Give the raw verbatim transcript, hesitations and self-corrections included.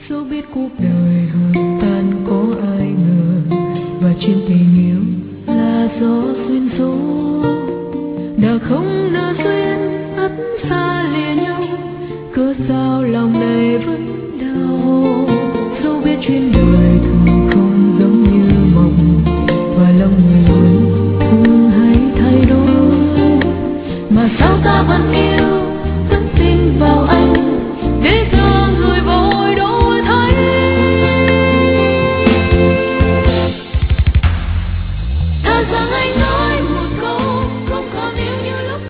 dẫu biết cuộc đời hờn tan có ai ngờ, và chuyện tình yêu là gió duyên số, đã không nỡ duyên ắt xa lìa nhau, cớ sao lòng này vẫn đau. Dẫu biết chuyện đời